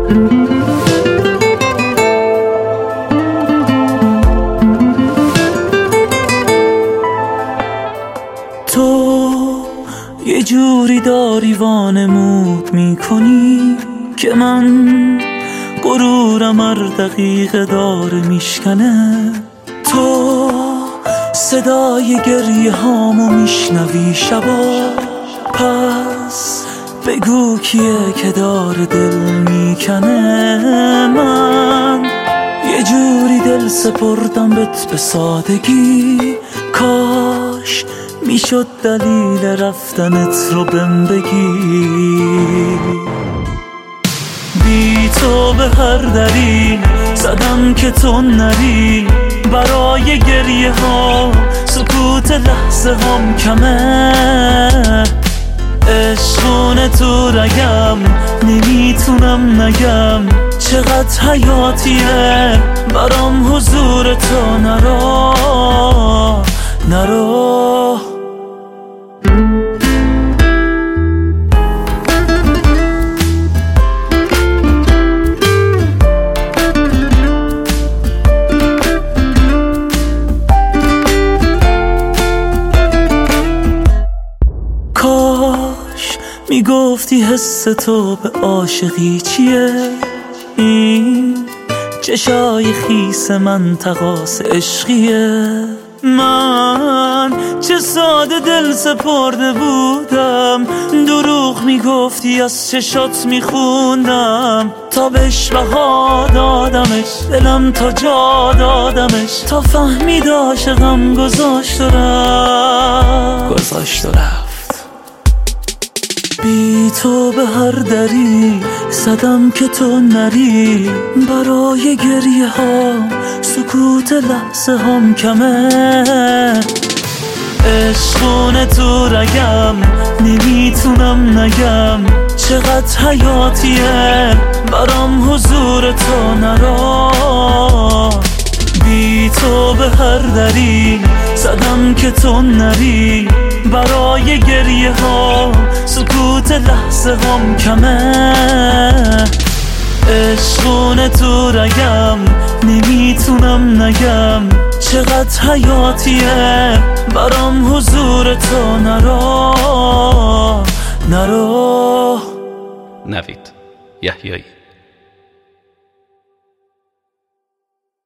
تو یه جوری داری وانمود میکنی که من غرورم هر دقیقه داره میشکنه. تو صدای گریه هامو میشنوی شبا، پس بگو کیه که داره دل میکنه. من یه جوری دل سپردم بهت به سادگی، کاش میشد دلیل رفتنت رو بهم بگی. بی تو به هر دری زدم که تو نری، برای گریه ها سکوت لحظه هم کمه. عشقونه تو رگم نمیتونم نگم، چقدر حیاتیه برام حضور تو. نرا نرا کاش میگفتی حس تو به عاشقی چیه، این چشای خیس من تقاص عشقیه. من چه ساده دل سپرده بودم، دروغ میگفتی از چشات میخوندم. تا بهش بها دادمش دلم تا جا دادمش، تا فهمید عاشقم گذاشت و رفت. بی تو به هر دری زدم که تو نری، برای گریه ها سکوت لحظه هم کمه. عشقونه تو رگم نمیتونم نگم، چقدر حیاتیه برام حضور تو. نرا بی تو به هر دری زدم که تو نری، برای گریه ها سکوت لحظه هم کمه. عشقونه تو رگم نمیتونم نگم، چقدر حیاتیه برام حضور تو. نرا نرا. نوید یحیایی.